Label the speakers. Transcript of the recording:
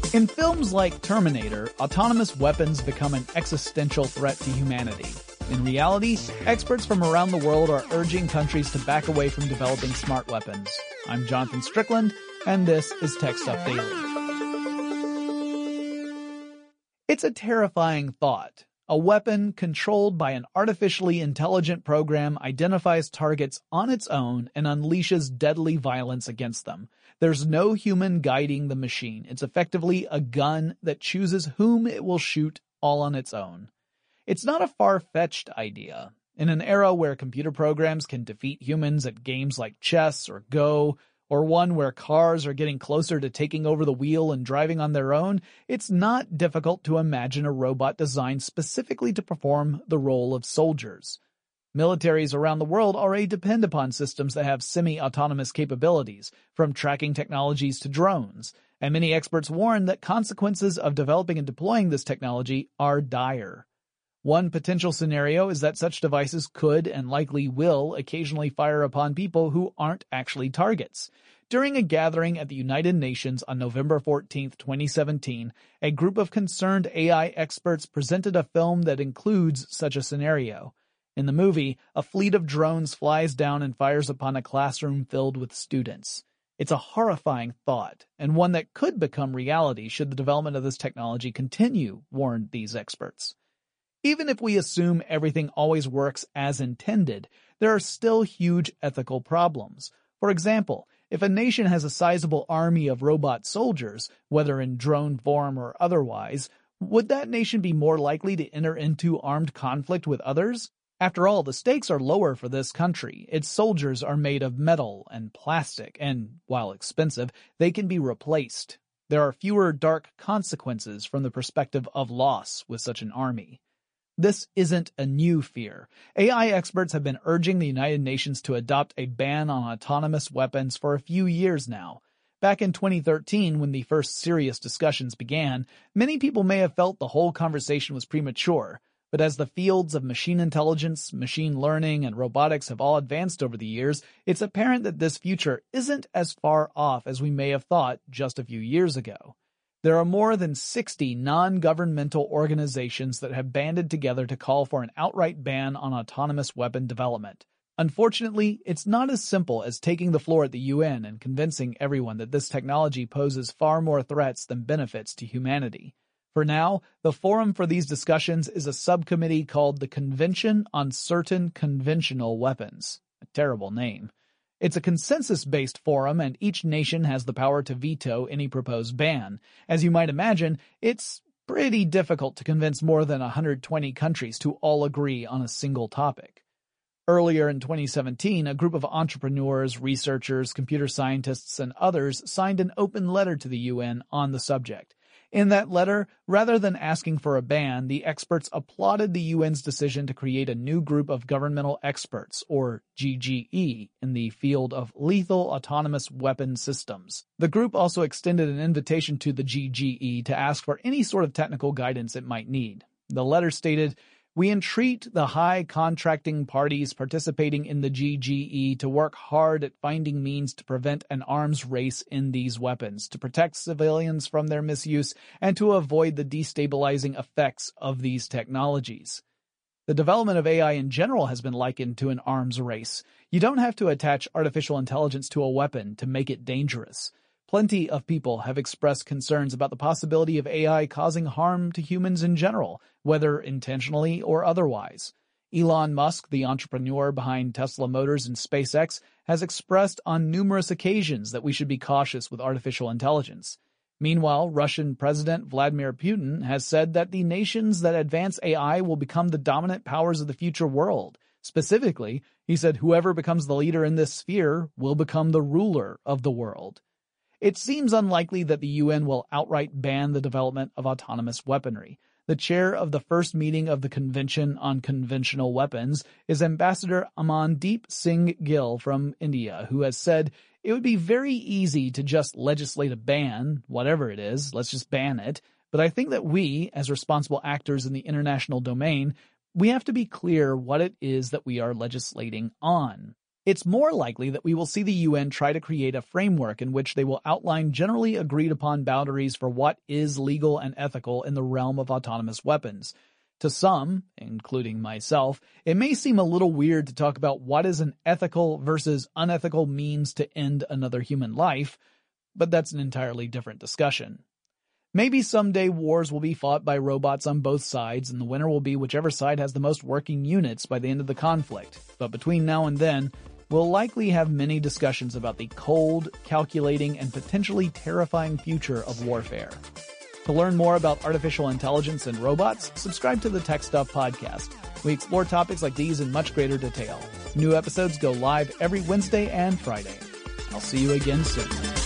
Speaker 1: In films like Terminator, autonomous weapons become an existential threat to humanity. In reality, experts from around the world are urging countries to back away from developing smart weapons. I'm Jonathan Strickland, and this is Tech Stuff Daily. It's a terrifying thought. A weapon controlled by an artificially intelligent program identifies targets on its own and unleashes deadly violence against them. There's no human guiding the machine. It's effectively a gun that chooses whom it will shoot all on its own. It's not a far-fetched idea. In an era where computer programs can defeat humans at games like chess or Go, or one where cars are getting closer to taking over the wheel and driving on their own, it's not difficult to imagine a robot designed specifically to perform the role of soldiers. Militaries around the world already depend upon systems that have semi-autonomous capabilities, from tracking technologies to drones, and many experts warn that consequences of developing and deploying this technology are dire. One potential scenario is that such devices could and likely will occasionally fire upon people who aren't actually targets. During a gathering at the United Nations on November 14, 2017, a group of concerned AI experts presented a film that includes such a scenario. In the movie, a fleet of drones flies down and fires upon a classroom filled with students. It's a horrifying thought, and one that could become reality should the development of this technology continue, warned these experts. Even if we assume everything always works as intended, there are still huge ethical problems. For example, if a nation has a sizable army of robot soldiers, whether in drone form or otherwise, would that nation be more likely to enter into armed conflict with others? After all, the stakes are lower for this country. Its soldiers are made of metal and plastic, and, while expensive, they can be replaced. There are fewer dark consequences from the perspective of loss with such an army. This isn't a new fear. AI experts have been urging the United Nations to adopt a ban on autonomous weapons for a few years now. Back in 2013, when the first serious discussions began, many people may have felt the whole conversation was premature. But as the fields of machine intelligence, machine learning, and robotics have all advanced over the years, it's apparent that this future isn't as far off as we may have thought just a few years ago. There are more than 60 non-governmental organizations that have banded together to call for an outright ban on autonomous weapon development. Unfortunately, it's not as simple as taking the floor at the UN and convincing everyone that this technology poses far more threats than benefits to humanity. For now, the forum for these discussions is a subcommittee called the Convention on Certain Conventional Weapons. A terrible name. It's a consensus-based forum, and each nation has the power to veto any proposed ban. As you might imagine, it's pretty difficult to convince more than 120 countries to all agree on a single topic. Earlier in 2017, a group of entrepreneurs, researchers, computer scientists, and others signed an open letter to the UN on the subject. In that letter, rather than asking for a ban, the experts applauded the UN's decision to create a new group of governmental experts, or GGE, in the field of lethal autonomous weapon systems. The group also extended an invitation to the GGE to ask for any sort of technical guidance it might need. The letter stated, "We entreat the high contracting parties participating in the GGE to work hard at finding means to prevent an arms race in these weapons, to protect civilians from their misuse, and to avoid the destabilizing effects of these technologies." The development of AI in general has been likened to an arms race. You don't have to attach artificial intelligence to a weapon to make it dangerous. Plenty of people have expressed concerns about the possibility of AI causing harm to humans in general, whether intentionally or otherwise. Elon Musk, the entrepreneur behind Tesla Motors and SpaceX, has expressed on numerous occasions that we should be cautious with artificial intelligence. Meanwhile, Russian President Vladimir Putin has said that the nations that advance AI will become the dominant powers of the future world. Specifically, he said whoever becomes the leader in this sphere will become the ruler of the world. It seems unlikely that the UN will outright ban the development of autonomous weaponry. The chair of the first meeting of the Convention on Conventional Weapons is Ambassador Amandeep Singh Gill from India, who has said it would be very easy to just legislate a ban, whatever it is, let's just ban it. But I think that we, as responsible actors in the international domain, we have to be clear what it is that we are legislating on. It's more likely that we will see the UN try to create a framework in which they will outline generally agreed upon boundaries for what is legal and ethical in the realm of autonomous weapons. To some, including myself, it may seem a little weird to talk about what is an ethical versus unethical means to end another human life, but that's an entirely different discussion. Maybe someday wars will be fought by robots on both sides, and the winner will be whichever side has the most working units by the end of the conflict. But between now and then, we'll likely have many discussions about the cold, calculating, and potentially terrifying future of warfare. To learn more about artificial intelligence and robots, subscribe to the Tech Stuff podcast. We explore topics like these in much greater detail. New episodes go live every Wednesday and Friday. I'll see you again soon.